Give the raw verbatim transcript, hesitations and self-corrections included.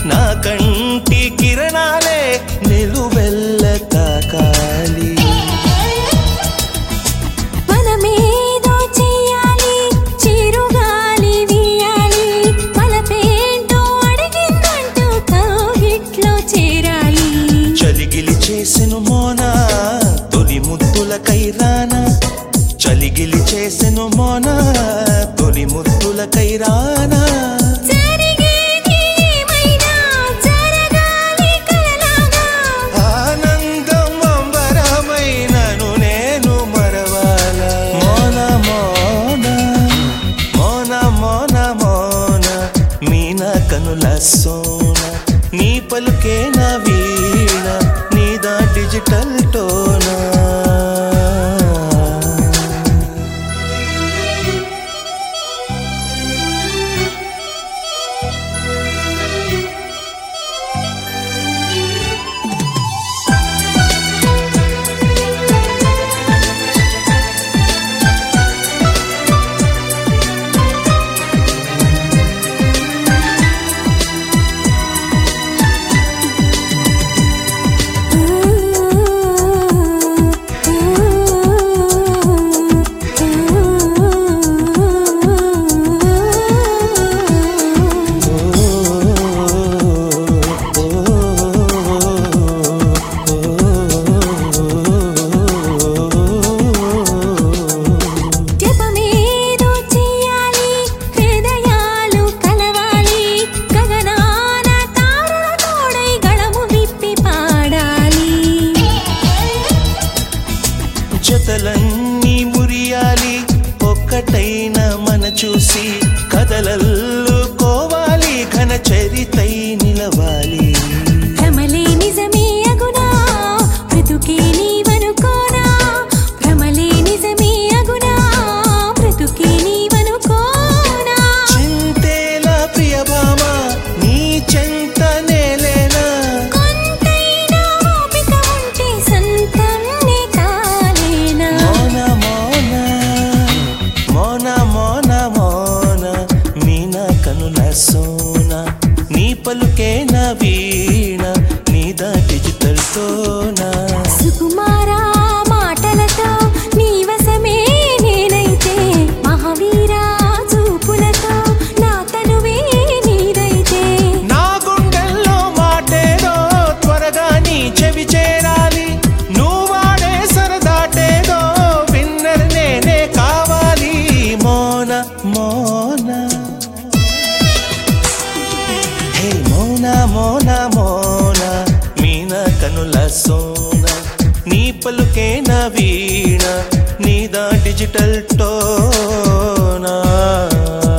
నా కంటి కిరణాలే నిలువెల్ల తాకాలి మనమేదో చెయ్యాలి చిరుగాలి వీయాలి మనపేంటో అడిగిందంటూ కౌగిట్లో చేరాలి చలిగిలి చేసెను మోనా తొలి ముద్దుల కైరానా చలిగిలి చేసెను మోనా తొలి ముద్దుల కైరానా సోనా నీ పలుకే నా వీణ నీదా డిజిటల్ టోనా జతలన్నీ మురియాలి ఒక్కటైన మన చూసి కదలల్లుకోవాలి ఘన చరితై నిలవాలి భ్రమలే నిజమే అగునా బ్రతుకే నీవనుకోనా భ్రమలే నిజమే అగునా బ్రతుకే నీవనుకోనా చింతేలా ప్రియభామ నీ చెంత నేలేనా కొంతైనా ఓపిక ఉంటే సంతంనే కాలేనా మోనా మోనా మోనా మీనా కనుల సోనా నీ పలుకే నా వీణ నీదా డిజిటల్ టోనా సుకుమారా మాటలతో నీ వశమే నేనైతే మహావీరా చూపులతో నా తనువే నీదైతే నా గుండెల్లో మాటేదో త్వరగా నీ చెవి చేరాలి నువ్వాడే సరదాటేదో విన్నర్ నేనే కావాలి మోనా మోనా హే మోనా మోనా మోనా మీనా కనుల సోనా నీ పలుకే నా వీణ నీదా డిజిటల్ టోనా